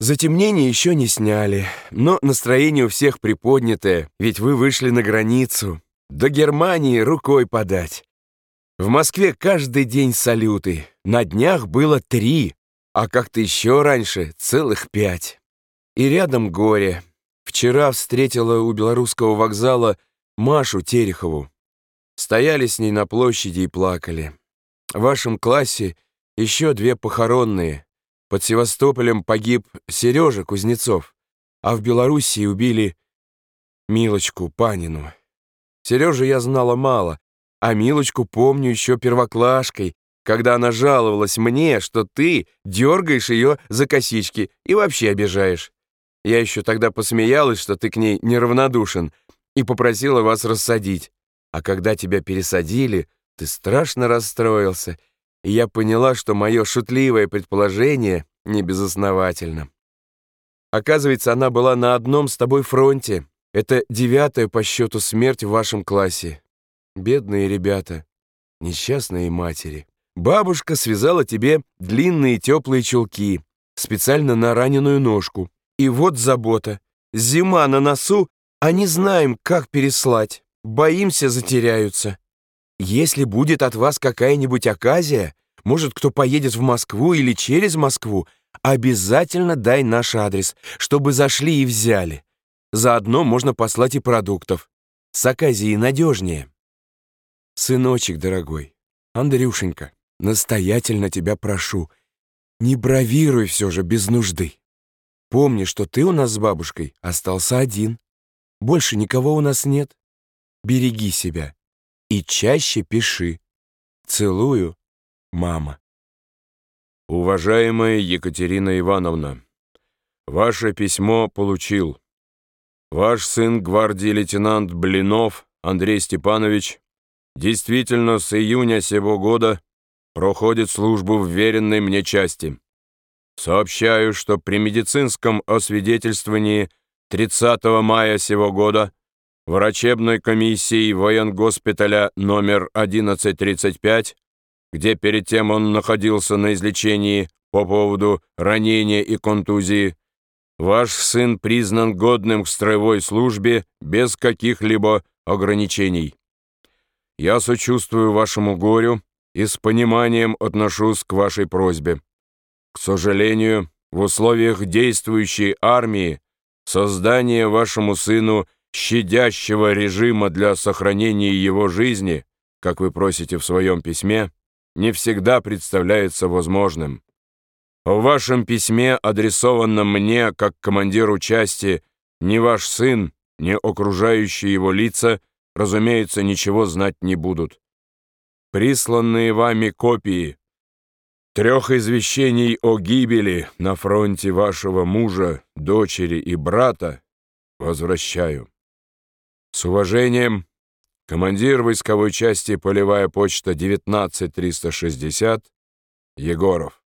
Затемнение еще не сняли, но настроение у всех приподнятое, ведь вы вышли на границу. До Германии рукой подать. В Москве каждый день салюты, на днях было 3, а как-то еще раньше целых 5. И рядом горе. Вчера встретила у Белорусского вокзала Машу Терехову. Стояли с ней на площади и плакали. В вашем классе еще 2 похоронные. Под Севастополем погиб Сережа Кузнецов, а в Белоруссии убили Милочку Панину. Сережу я знала мало, а Милочку помню еще первоклашкой, когда она жаловалась мне, что ты дергаешь ее за косички и вообще обижаешь. Я еще тогда посмеялась, что ты к ней неравнодушен, и попросила вас рассадить. А когда тебя пересадили, ты страшно расстроился, и я поняла, что мое шутливое предположение не безосновательно. Оказывается, она была на одном с тобой фронте. Это 9-я по счету смерть в вашем классе. Бедные ребята, несчастные матери. Бабушка связала тебе длинные теплые чулки, специально на раненую ножку. И вот забота. Зима на носу, а не знаем, как переслать. Боимся, затеряются. Если будет от вас какая-нибудь оказия, может, кто поедет в Москву или через Москву, обязательно дай наш адрес, чтобы зашли и взяли. Заодно можно послать и продуктов. С оказией надежнее. Сыночек дорогой, Андрюшенька, настоятельно тебя прошу, не бравируй все же без нужды. Помни, что ты у нас с бабушкой остался один. Больше никого у нас нет. Береги себя и чаще пиши. Целую, мама. Уважаемая Екатерина Ивановна, ваше письмо получил. Ваш сын, гвардии лейтенант Блинов Андрей Степанович, действительно с июня сего года проходит службу в веренной мне части. Сообщаю, что при медицинском освидетельствовании 30 мая сего года врачебной комиссией военгоспиталя номер 1135, где перед тем он находился на излечении по поводу ранения и контузии, ваш сын признан годным к строевой службе без каких-либо ограничений. Я сочувствую вашему горю и с пониманием отношусь к вашей просьбе. К сожалению, в условиях действующей армии создание вашему сыну щадящего режима для сохранения его жизни, как вы просите в своем письме, не всегда представляется возможным. В вашем письме, адресованном мне как командиру части, ни ваш сын, ни окружающие его лица, разумеется, ничего знать не будут. Присланные вами копии 3 извещений о гибели на фронте вашего мужа, дочери и брата возвращаю. С уважением, командир войсковой части, полевая почта 19360, Егоров.